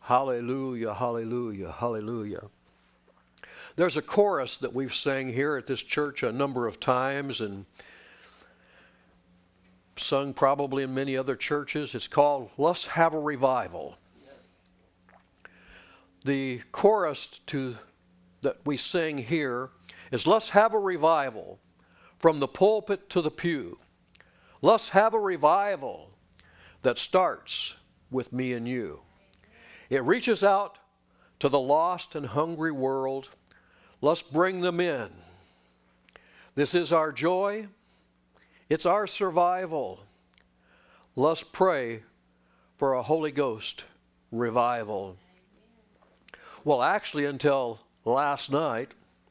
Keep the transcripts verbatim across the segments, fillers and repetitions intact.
Hallelujah, hallelujah, hallelujah. There's a chorus that we've sang here at this church a number of times and sung probably in many other churches. It's called Let's Have a Revival. The chorus to that we sing here is let's have a revival from the pulpit to the pew. Let's have a revival that starts with me and you. It reaches out to the lost and hungry world. Let's bring them in. This is our joy. It's our survival. Let's pray for a Holy Ghost revival. Well, actually, until last night,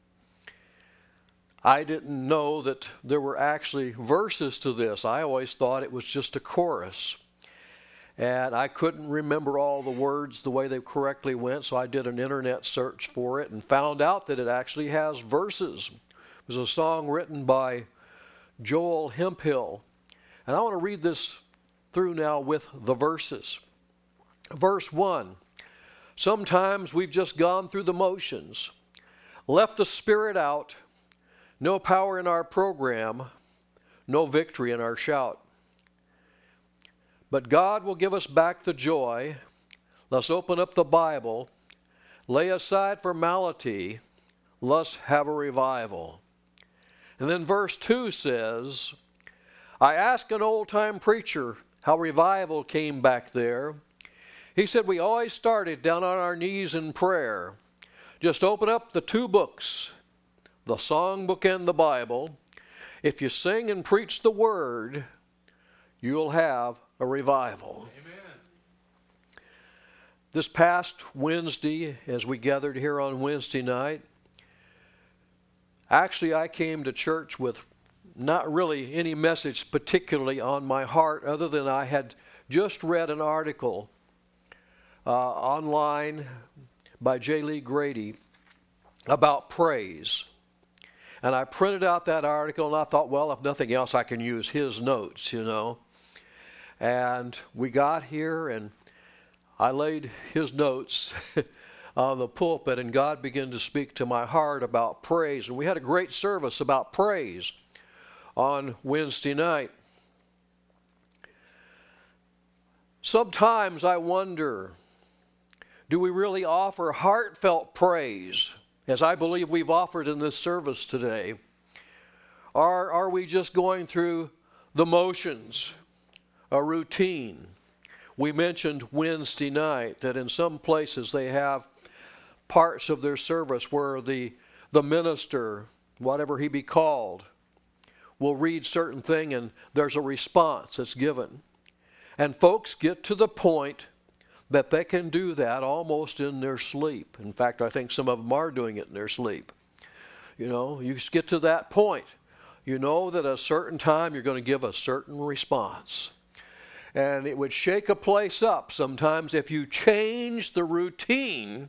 I didn't know that there were actually verses to this. I always thought it was just a chorus. And I couldn't remember all the words the way they correctly went, so I did an internet search for it and found out that it actually has verses. It was a song written by Joel Hemphill. And I want to read this through now with the verses. Verse one, sometimes we've just gone through the motions, left the Spirit out, no power in our program, no victory in our shout. But God will give us back the joy. Let's open up the Bible, lay aside formality, let's have a revival. And then verse two says, I asked an old-time preacher how revival came back there. He said, we always started down on our knees in prayer. Just open up the two books, the songbook and the Bible. If you sing and preach the word, you'll have a revival. Amen. This past Wednesday, as we gathered here on Wednesday night, actually I came to church with not really any message particularly on my heart other than I had just read an article uh, online by J. Lee Grady about praise. And I printed out that article and I thought, well, if nothing else, I can use his notes, you know. And we got here and I laid his notes on the pulpit and God began to speak to my heart about praise. And we had a great service about praise on Wednesday night. Sometimes I wonder, do we really offer heartfelt praise, as I believe we've offered in this service today? Or are we just going through the motions, a routine? We mentioned Wednesday night that in some places they have parts of their service where the, the minister, whatever he be called, will read certain thing and there's a response that's given. And folks get to the point that they can do that almost in their sleep. In fact, I think some of them are doing it in their sleep. You know, you just get to that point. You know that at a certain time you're going to give a certain response. And it would shake a place up sometimes if you change the routine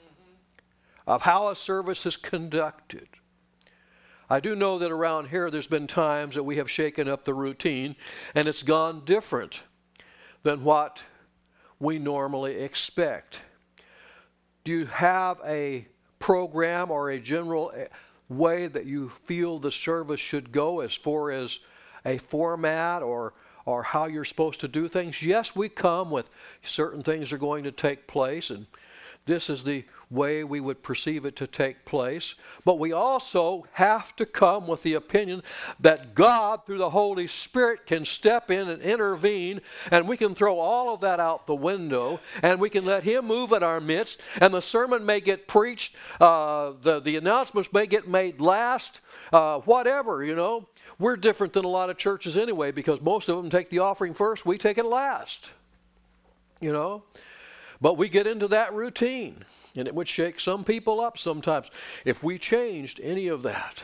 of how a service is conducted. I do know that around here there's been times that we have shaken up the routine and it's gone different than what we normally expect. Do you have a program or a general way that you feel the service should go as far as a format or or how you're supposed to do things? Yes, we come with certain things are going to take place, and this is the way we would perceive it to take place. But we also have to come with the opinion that God, through the Holy Spirit, can step in and intervene, and we can throw all of that out the window, and we can let Him move in our midst, and the sermon may get preached, uh, the, the announcements may get made last, uh, whatever, you know. We're different than a lot of churches anyway, because most of them take the offering first, we take it last, you know. But we get into that routine, and it would shake some people up sometimes if we changed any of that.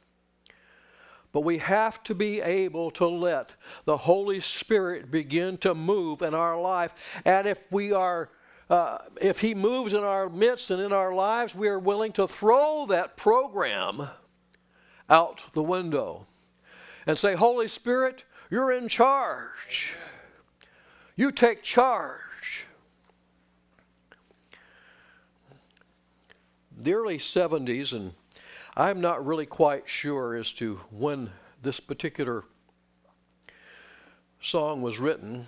But we have to be able to let the Holy Spirit begin to move in our life. And if we are, uh, if He moves in our midst and in our lives, we are willing to throw that program out the window and say, Holy Spirit, you're in charge. You take charge. the early seventies, and I'm not really quite sure as to when this particular song was written,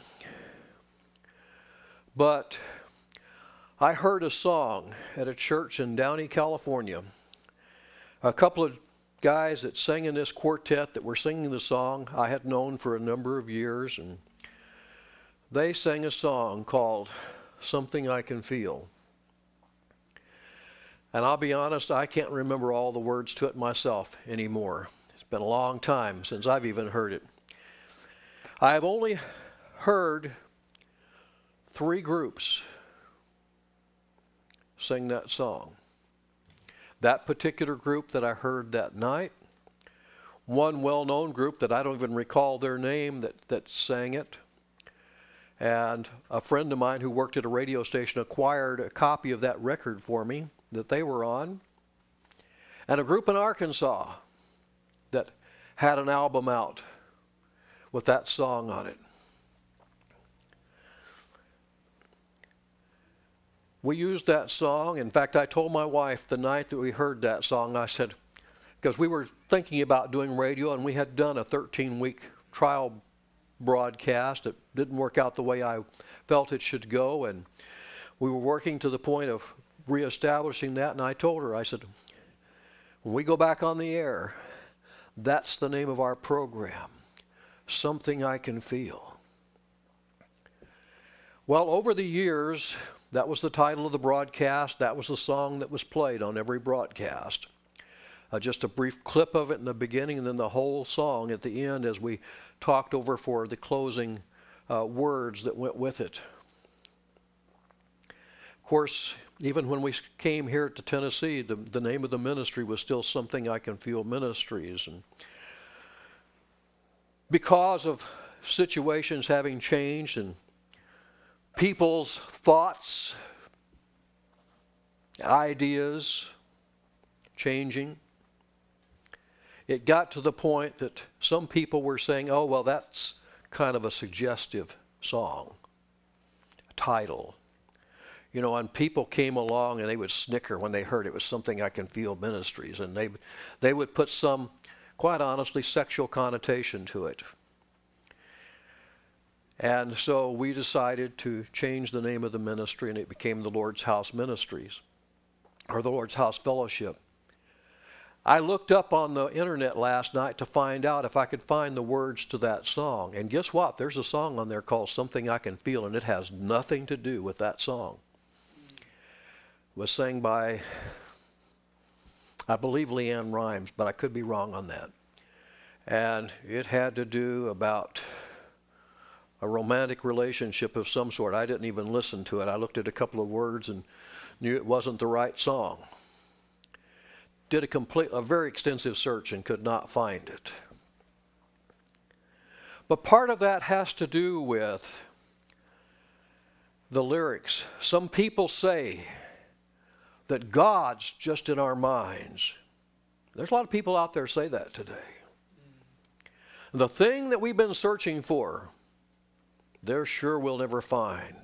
but I heard a song at a church in Downey, California. A couple of guys that sang in this quartet that were singing the song I had known for a number of years, and they sang a song called Something I Can Feel. And I'll be honest, I can't remember all the words to it myself anymore. It's been a long time since I've even heard it. I've only heard three groups sing that song. That particular group that I heard that night, one well-known group that I don't even recall their name that, that sang it, and a friend of mine who worked at a radio station acquired a copy of that record for me that they were on, and a group in Arkansas that had an album out with that song on it. We used that song. In fact, I told my wife the night that we heard that song, I said, because we were thinking about doing radio, and we had done a thirteen-week trial broadcast. It didn't work out the way I felt it should go, and we were working to the point of reestablishing that, and I told her, I said, when we go back on the air, that's the name of our program, Something I Can Feel. Well, over the years, that was the title of the broadcast. That was the song that was played on every broadcast. Uh, just a brief clip of it in the beginning, and then the whole song at the end as we talked over for the closing uh, words that went with it. Of course, even when we came here to Tennessee, the, the name of the ministry was still Something I Can Feel Ministries. And because of situations having changed and people's thoughts, ideas changing, it got to the point that some people were saying, oh, well, that's kind of a suggestive song, a title. You know, and people came along and they would snicker when they heard it was Something I Can Feel Ministries, and they, they would put some, quite honestly, sexual connotation to it. And so we decided to change the name of the ministry, and it became the Lord's House Ministries, or the Lord's House Fellowship. I looked up on the internet last night to find out if I could find the words to that song. And guess what? There's a song on there called Something I Can Feel, and it has nothing to do with that song. It was sang by, I believe, Leanne Rimes, but I could be wrong on that. And it had to do about a romantic relationship of some sort. I didn't even listen to it. I looked at a couple of words and knew it wasn't the right song. Did a complete, a very extensive search and could not find it. But part of that has to do with the lyrics. Some people say that God's just in our minds. There's a lot of people out there say that today. The thing that we've been searching for, there sure we'll never find.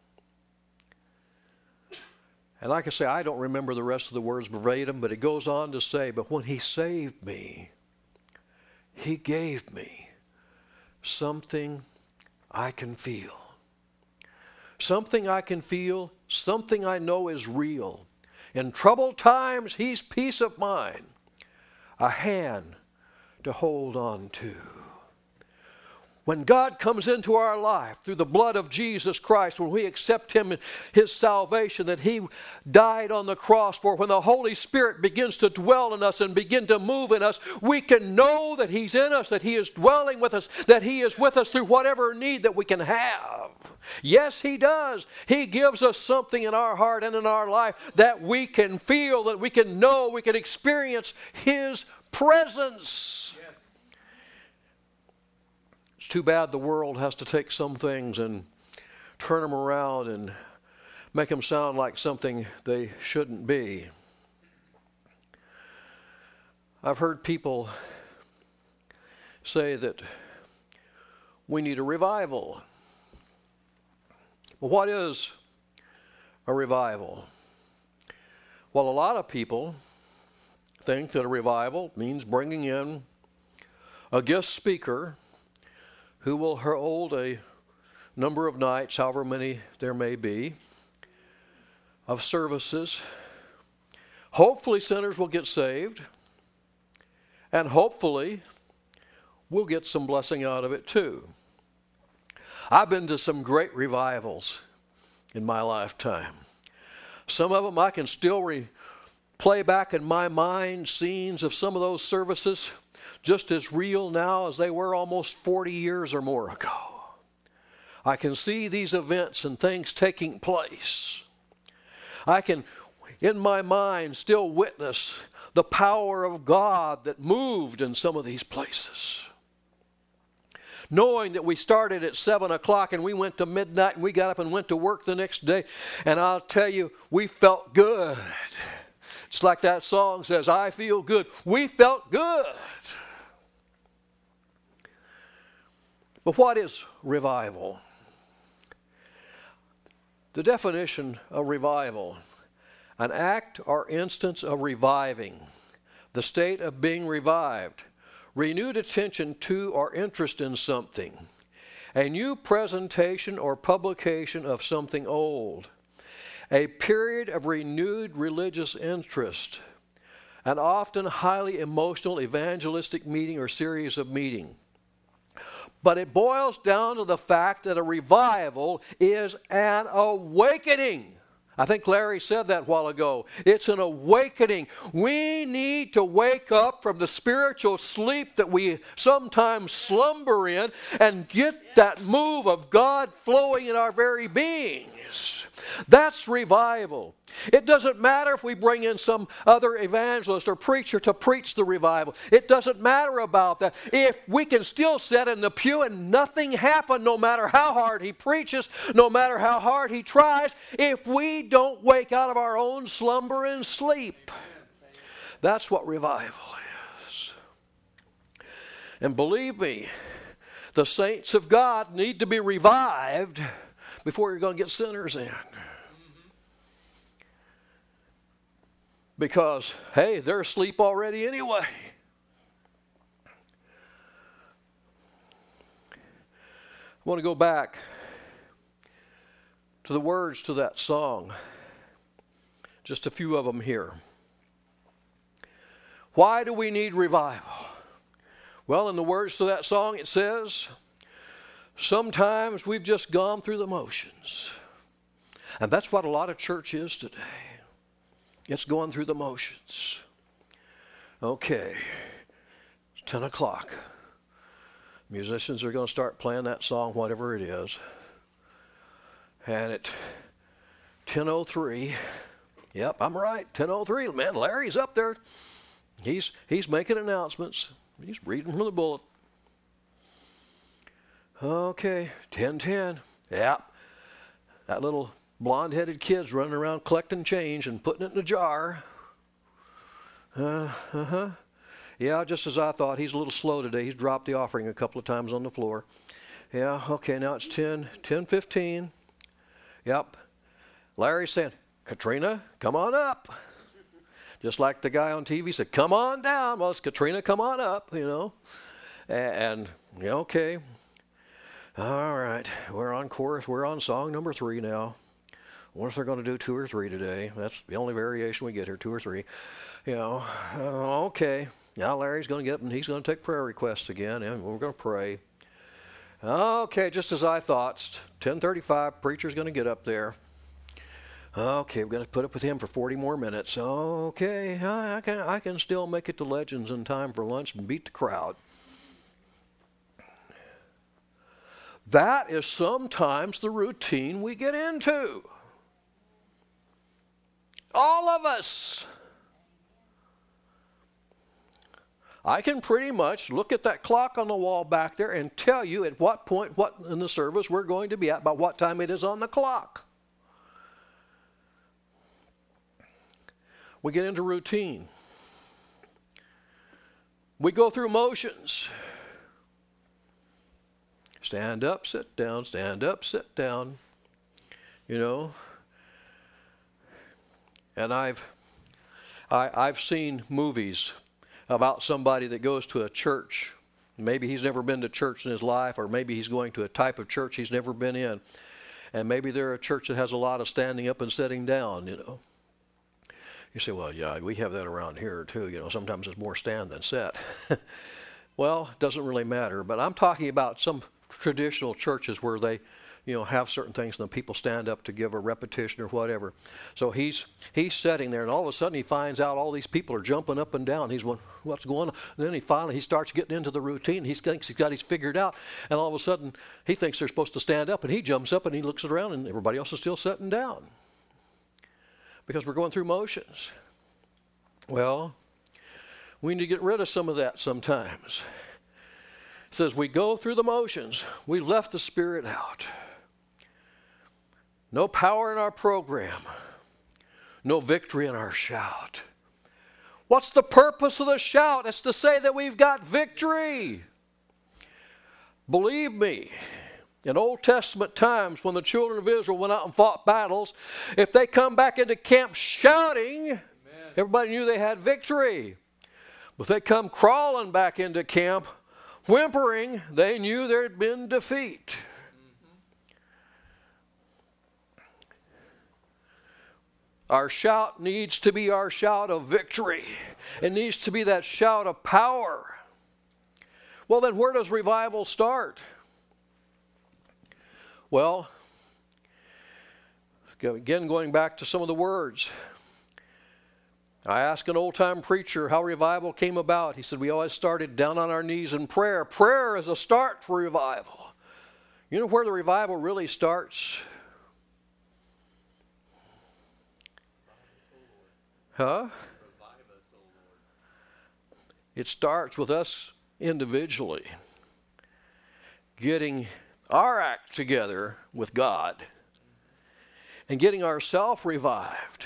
And like I say, I don't remember the rest of the words verbatim, but it goes on to say, but when he saved me, he gave me something I can feel. Something I can feel, something I know is real. In troubled times, he's peace of mind, a hand to hold on to. When God comes into our life through the blood of Jesus Christ, when we accept him and his salvation that he died on the cross for, when the Holy Spirit begins to dwell in us and begin to move in us, we can know that he's in us, that he is dwelling with us, that he is with us through whatever need that we can have. Yes, he does. He gives us something in our heart and in our life that we can feel, that we can know, we can experience his presence. Too bad the world has to take some things and turn them around and make them sound like something they shouldn't be. I've heard people say that we need a revival. Well, what is a revival? Well, a lot of people think that a revival means bringing in a guest speaker who will hold a number of nights, however many there may be, of services. Hopefully sinners will get saved, and hopefully we'll get some blessing out of it too. I've been to some great revivals in my lifetime. Some of them I can still re- play back in my mind scenes of some of those services just as real now as they were almost forty years or more ago. I can see these events and things taking place. I can, in my mind, still witness the power of God that moved in some of these places. Knowing that we started at seven o'clock and we went to midnight and we got up and went to work the next day, and I'll tell you, we felt good. It's like that song says, I feel good. We felt good. But what is revival? The definition of revival: an act or instance of reviving, the state of being revived, renewed attention to or interest in something, a new presentation or publication of something old, a period of renewed religious interest, an often highly emotional evangelistic meeting or series of meetings. But it boils down to the fact that a revival is an awakening. I think Larry said that a while ago. It's an awakening. We need to wake up from the spiritual sleep that we sometimes slumber in and get that move of God flowing in our very beings. That's revival. It doesn't matter if we bring in some other evangelist or preacher to preach the revival. It doesn't matter about that. If we can still sit in the pew and nothing happen, no matter how hard he preaches, no matter how hard he tries, if we don't wake out of our own slumber and sleep. That's what revival is. And believe me, the saints of God need to be revived before you're going to get sinners in. Because, hey, they're asleep already anyway. I want to go back to the words to that song. Just a few of them here. Why do we need revival? Well, in the words to that song it says, sometimes we've just gone through the motions. And that's what a lot of church is today. It's going through the motions. Okay, it's ten o'clock. Musicians are going to start playing that song, whatever it is. And at ten oh three, yep, I'm right, ten oh three, man, Larry's up there. He's, he's making announcements. He's reading from the bullet. Okay, ten ten, yep. That little blonde-headed kid's running around collecting change and putting it in a jar. Uh, uh-huh. Yeah, just as I thought. He's a little slow today. He's dropped the offering a couple of times on the floor. Yeah, okay, now it's ten, ten fifteen. Yep. Larry's saying, Katrina, come on up. Just like the guy on T V said, come on down. Well, it's Katrina, come on up, you know. And, yeah, okay. All right, we're on chorus. We're on song number three now. I wonder if they're going to do two or three today. That's the only variation we get here, two or three. You know, uh, okay. Now Larry's going to get up and he's going to take prayer requests again, and we're going to pray. Okay, just as I thought, ten thirty-five, preacher's going to get up there. Okay, we're going to put up with him for forty more minutes. Okay, I, I can I can still make it to Legends in time for lunch and beat the crowd. That is sometimes the routine we get into. All of us. I can pretty much look at that clock on the wall back there and tell you at what point what in the service we're going to be at, by what time it is on the clock. We get into routine. We go through motions. Stand up, sit down, stand up, sit down. You know. And I've I, I've seen movies about somebody that goes to a church. Maybe he's never been to church in his life, or maybe he's going to a type of church he's never been in. And maybe they're a church that has a lot of standing up and sitting down, you know. You say, well, yeah, we have that around here too. You know, sometimes it's more stand than sit. Well, it doesn't really matter. But I'm talking about some traditional churches where they, you know, have certain things and the people stand up to give a repetition or whatever. So he's he's sitting there, and all of a sudden he finds out all these people are jumping up and down. He's wondering, what's going on? And then he finally he starts getting into the routine. He thinks he's got his figured out, and all of a sudden he thinks they're supposed to stand up, and he jumps up and he looks around, and everybody else is still sitting down because we're going through motions. Well, we need to get rid of some of that sometimes. It says we go through the motions. We left the Spirit out. No power in our program. No victory in our shout. What's the purpose of the shout? It's to say that we've got victory. Believe me, in Old Testament times when the children of Israel went out and fought battles, if they come back into camp shouting, amen, everybody knew they had victory. But if they come crawling back into camp, whimpering, they knew there had been defeat. Our shout needs to be our shout of victory. It needs to be that shout of power. Well, then where does revival start? Well, again, going back to some of the words. I asked an old-time preacher how revival came about. He said, we always started down on our knees in prayer. Prayer is a start for revival. You know where the revival really starts? Huh? It starts with us individually getting our act together with God and getting ourselves revived.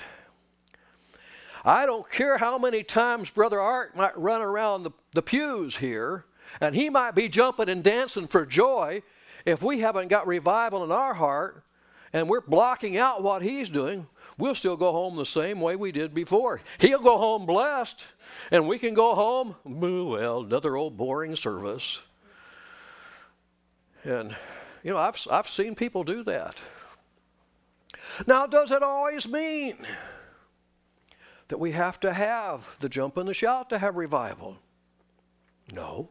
I don't care how many times Brother Art might run around the, the pews here, and he might be jumping and dancing for joy. If we haven't got revival in our heart and we're blocking out what he's doing, we'll still go home the same way we did before. He'll go home blessed, and we can go home, well, another old boring service. And, you know, I've, I've seen people do that. Now, does it always mean that we have to have the jump and the shout to have revival? No.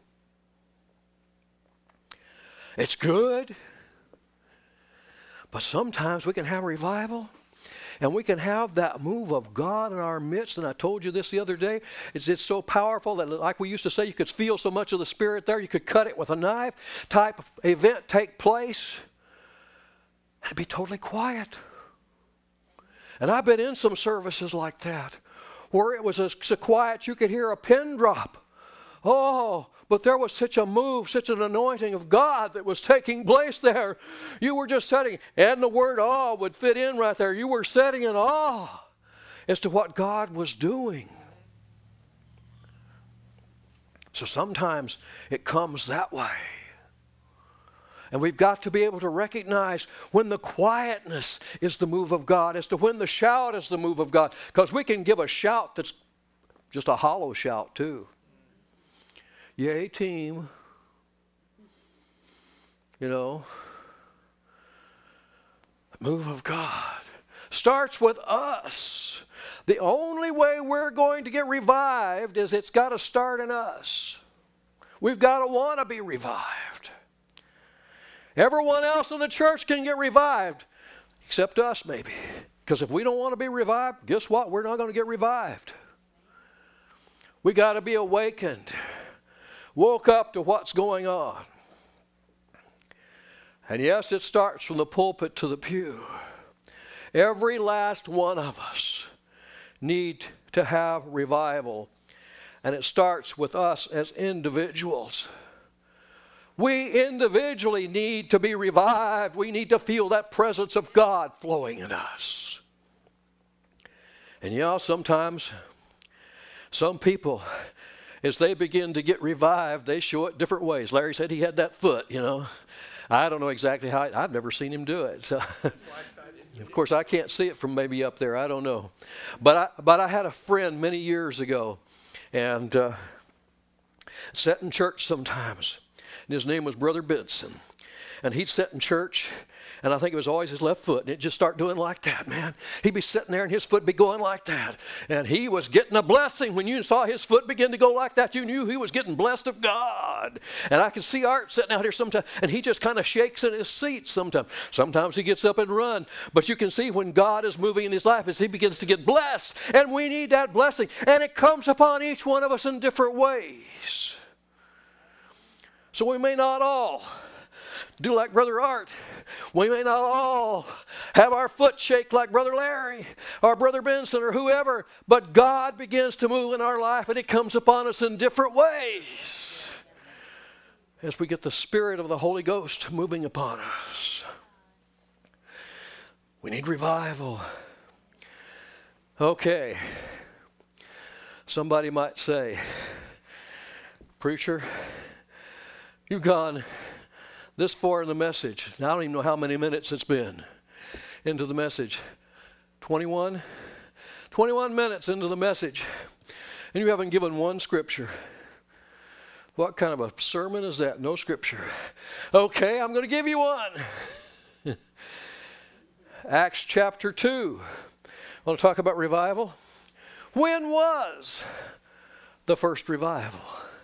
It's good. But sometimes we can have revival and we can have that move of God in our midst. And I told you this the other day. It's, it's so powerful that, like we used to say, you could feel so much of the Spirit there, you could cut it with a knife type of event take place. And it'd be totally quiet. And I've been in some services like that where it was so quiet you could hear a pin drop. Oh, but there was such a move, such an anointing of God that was taking place there. You were just sitting, and the word awe would fit in right there. You were sitting in awe as to what God was doing. So sometimes it comes that way. And we've got to be able to recognize when the quietness is the move of God as to when the shout is the move of God. Because we can give a shout that's just a hollow shout too. Yay, team. You know, move of God starts with us. The only way we're going to get revived is it's got to start in us. We've got to want to be revived. Everyone else in the church can get revived, except us maybe. Because if we don't want to be revived, guess what? We're not going to get revived. We got to be awakened, woke up to what's going on. And yes, it starts from the pulpit to the pew. Every last one of us need to have revival. And it starts with us as individuals. We individually need to be revived. We need to feel that presence of God flowing in us. And you know, sometimes some people, as they begin to get revived, they show it different ways. Larry said he had that foot, you know. I don't know exactly how. I've never seen him do it. So. Of course, I can't see it from maybe up there. I don't know. But I, but I had a friend many years ago, and uh, sat in church sometimes. And his name was Brother Benson. And he'd sit in church, and I think it was always his left foot, and it'd just start doing like that, man. He'd be sitting there, and his foot would be going like that. And he was getting a blessing. When you saw his foot begin to go like that, you knew he was getting blessed of God. And I could see Art sitting out here sometimes, and he just kind of shakes in his seat sometimes. Sometimes he gets up and runs. But you can see when God is moving in his life as he begins to get blessed. And we need that blessing. And it comes upon each one of us in different ways. So we may not all do like Brother Art. We may not all have our foot shake like Brother Larry or Brother Benson or whoever, but God begins to move in our life, and it comes upon us in different ways as we get the Spirit of the Holy Ghost moving upon us. We need revival. Okay. Somebody might say, "Preacher, you've gone this far in the message." Now, I don't even know how many minutes it's been into the message. twenty-one? twenty-one minutes into the message, and you haven't given one scripture. What kind of a sermon is that? No scripture. Okay, I'm going to give you one. Acts chapter two. I want to talk about revival. When was the first revival?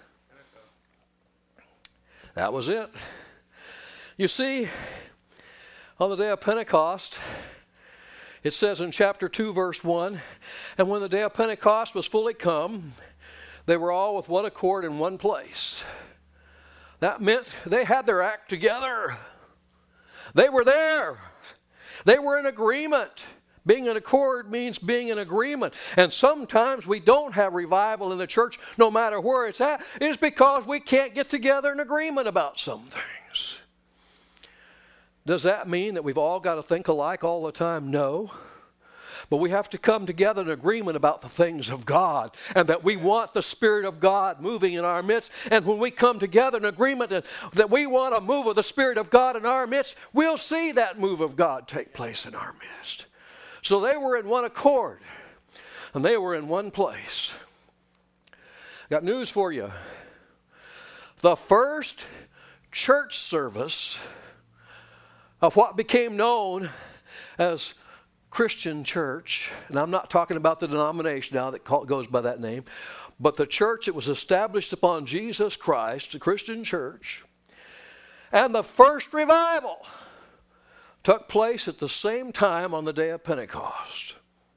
That was it. You see, on the day of Pentecost, it says in chapter two, verse one, "And when the day of Pentecost was fully come, they were all with one accord in one place." That meant they had their act together. They were there. They were in agreement. Being in accord means being in agreement. And sometimes we don't have revival in the church, no matter where it's at. It's because we can't get together in agreement about some things. Does that mean that we've all got to think alike all the time? No. But we have to come together in agreement about the things of God, and that we want the Spirit of God moving in our midst. And when we come together in agreement that we want a move of the Spirit of God in our midst, we'll see that move of God take place in our midst. So they were in one accord, and they were in one place. Got news for you. The first church service of what became known as Christian church, and I'm not talking about the denomination now that goes by that name, but the church that was established upon Jesus Christ, the Christian church, and the first revival took place at the same time on the day of Pentecost.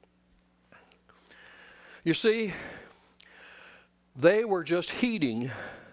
You see, they were just heeding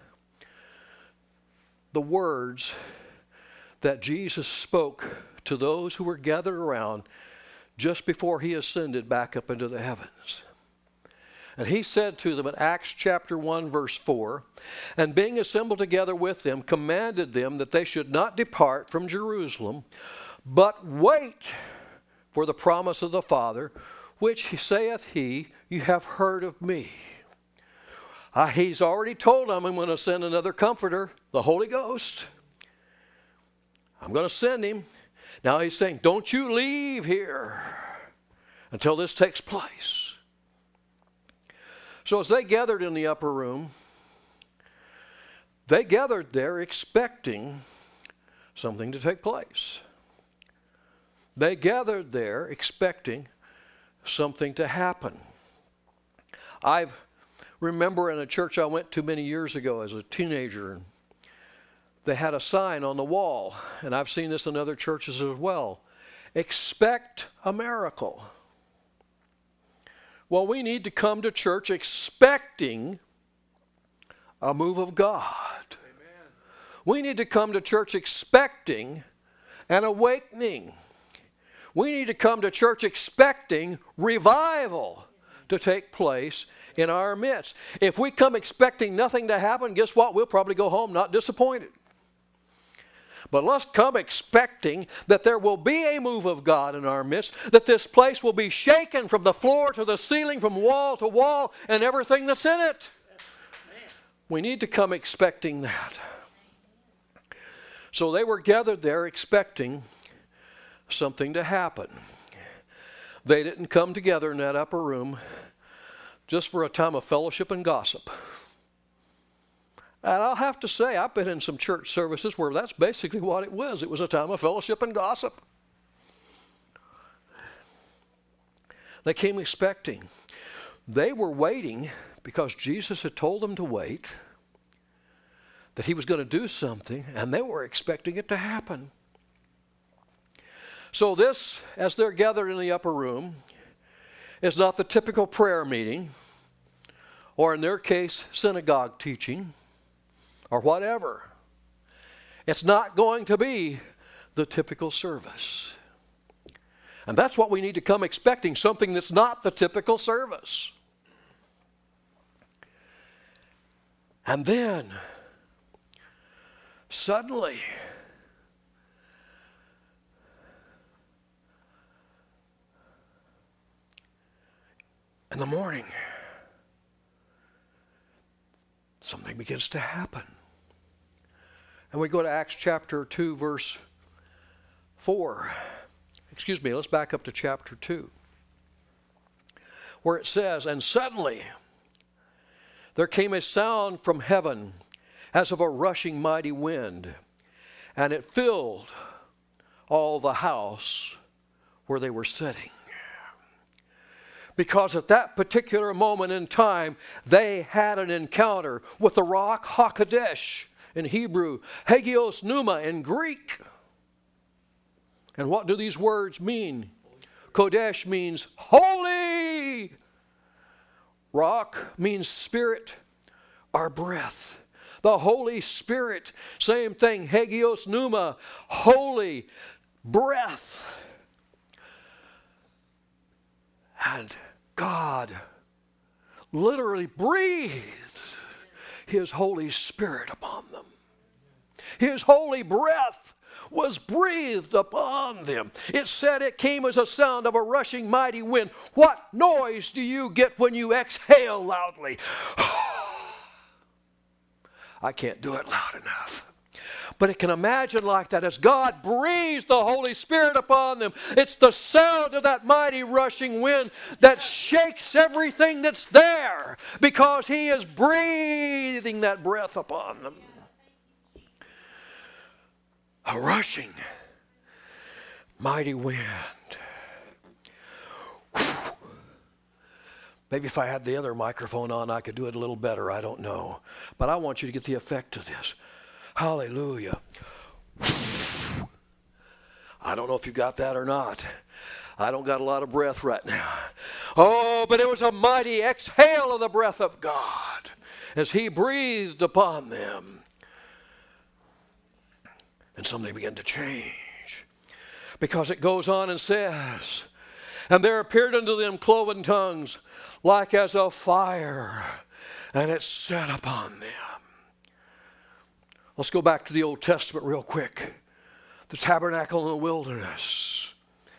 the words that Jesus spoke to those who were gathered around just before he ascended back up into the heavens. And he said to them in Acts chapter one, verse four, "And being assembled together with them, commanded them that they should not depart from Jerusalem, but wait for the promise of the Father, which saith he, you have heard of me." Uh, he's already told them, "I'm going to send another comforter, the Holy Ghost. I'm going to send him." Now he's saying, don't you leave here until this takes place. So as they gathered in the upper room, they gathered there expecting something to take place. They gathered there expecting something to happen. I remember in a church I went to many years ago as a teenager, they had a sign on the wall, and I've seen this in other churches as well. Expect a miracle. Well, we need to come to church expecting a move of God. Amen. We need to come to church expecting an awakening. We need to come to church expecting revival to take place in our midst. If we come expecting nothing to happen, guess what? We'll probably go home not disappointed. But let's come expecting that there will be a move of God in our midst, that this place will be shaken from the floor to the ceiling, from wall to wall, and everything that's in it. We need to come expecting that. So they were gathered there expecting something to happen. They didn't come together in that upper room just for a time of fellowship and gossip. And I'll have to say, I've been in some church services where that's basically what it was. It was a time of fellowship and gossip. They came expecting. They were waiting because Jesus had told them to wait, that he was going to do something, and they were expecting it to happen. So this, as they're gathered in the upper room, is not the typical prayer meeting, or in their case, synagogue teaching, or whatever. It's not going to be the typical service. And that's what we need to come expecting, something that's not the typical service. And then, suddenly, in the morning, something begins to happen. And we go to Acts chapter two, verse four. Excuse me, let's back up to chapter two, where it says, "And suddenly there came a sound from heaven as of a rushing mighty wind, and it filled all the house where they were sitting." Because at that particular moment in time, they had an encounter with the rock HaKodesh in Hebrew, Hagios Pneuma in Greek. And what do these words mean? Kodesh means holy. Rock means spirit or breath. The Holy Spirit, same thing, Hagios Pneuma, holy breath. And God literally breathed his Holy Spirit upon them. His holy breath was breathed upon them. It said it came as a sound of a rushing mighty wind. What noise do you get when you exhale loudly? I can't do it loud enough. But it can imagine like that as God breathes the Holy Spirit upon them. It's the sound of that mighty rushing wind that shakes everything that's there because he is breathing that breath upon them. A rushing mighty wind. Whew. Maybe if I had the other microphone on, I could do it a little better. I don't know. But I want you to get the effect of this. Hallelujah. I don't know if you got that or not. I don't got a lot of breath right now. Oh, but it was a mighty exhale of the breath of God as he breathed upon them. And something began to change. Because it goes on and says, "And there appeared unto them cloven tongues like as of fire, and it sat upon them." Let's go back to the Old Testament real quick. The tabernacle in the wilderness.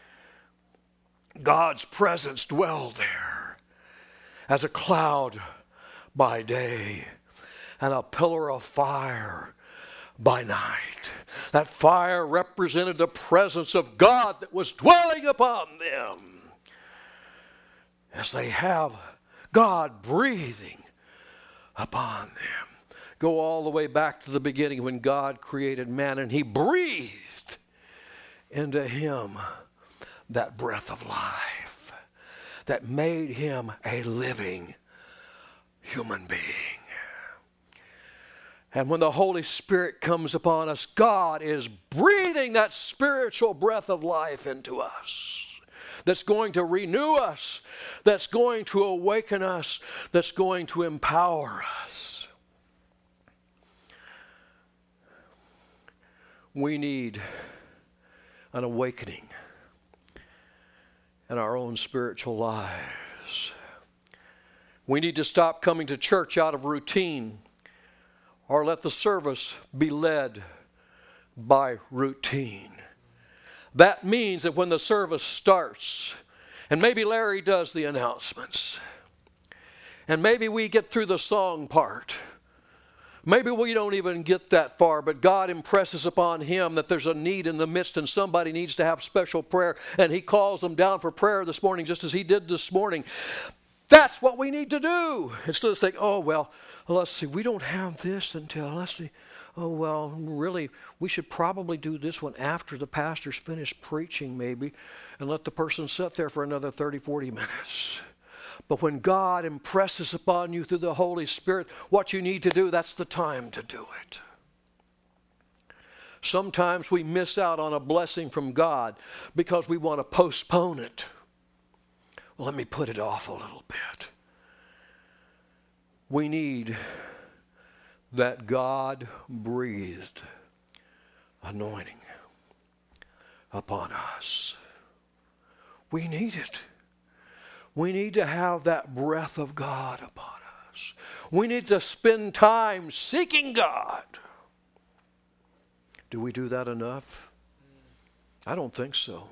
God's presence dwelled there as a cloud by day and a pillar of fire by night. That fire represented the presence of God that was dwelling upon them as they have God breathing upon them. Go all the way back to the beginning when God created man and he breathed into him that breath of life that made him a living human being. And when the Holy Spirit comes upon us, God is breathing that spiritual breath of life into us that's going to renew us, that's going to awaken us, that's going to empower us. We need an awakening in our own spiritual lives. We need to stop coming to church out of routine or let the service be led by routine. That means that when the service starts, and maybe Larry does the announcements, and maybe we get through the song part, Maybe we don't even get that far, but God impresses upon him that there's a need in the midst and somebody needs to have special prayer, and he calls them down for prayer this morning just as he did this morning. That's what we need to do. Instead of saying, oh, well, let's see, we don't have this until, let's see, oh, well, really, we should probably do this one after the pastor's finished preaching maybe, and let the person sit there for another thirty, forty minutes. But when God impresses upon you through the Holy Spirit what you need to do, that's the time to do it. Sometimes we miss out on a blessing from God because we want to postpone it. Well, let me put it off a little bit. We need that God-breathed anointing upon us. We need it. We need to have that breath of God upon us. We need to spend time seeking God. Do we do that enough? I don't think so.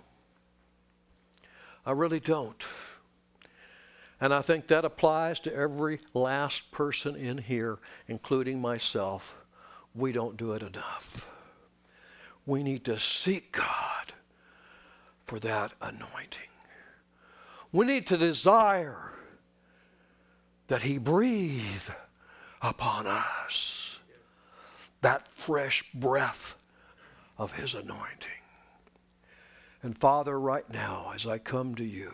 I really don't. And I think that applies to every last person in here, including myself. We don't do it enough. We need to seek God for that anointing. We need to desire that he breathe upon us that fresh breath of his anointing. And Father, right now, as I come to you,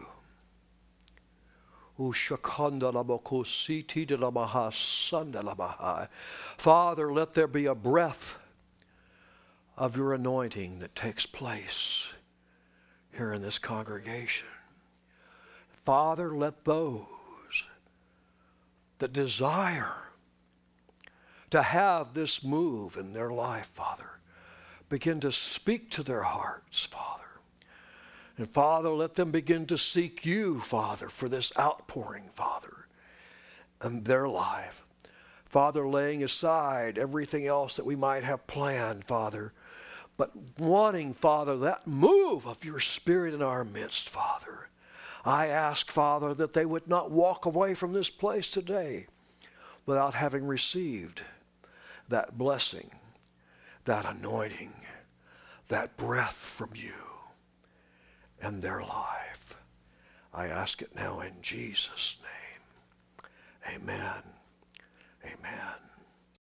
Father, let there be a breath of your anointing that takes place here in this congregation. Father, let those that desire to have this move in their life, Father, begin to speak to their hearts, Father. And Father, let them begin to seek you, Father, for this outpouring, Father, in their life. Father, laying aside everything else that we might have planned, Father, but wanting, Father, that move of your Spirit in our midst, Father. I ask, Father, that they would not walk away from this place today without having received that blessing, that anointing, that breath from you in their life. I ask it now in Jesus' name. Amen. Amen.